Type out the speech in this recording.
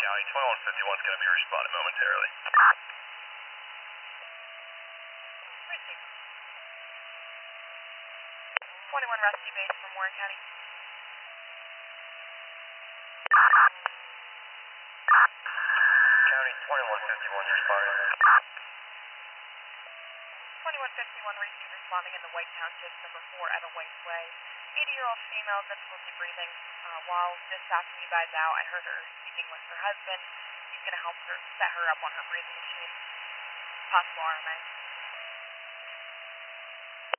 County 2151 is going to be responding momentarily. 21 Rescue Base from Warren County. County 2151 is responding. 2151 received responding in the White Township, number 4 Edelweiss Way. 80-year-old female, difficulty breathing. While dispatching you guys out, I heard her speaking with her husband. He's going to help her set her up on her breathing machine. Possible RMA.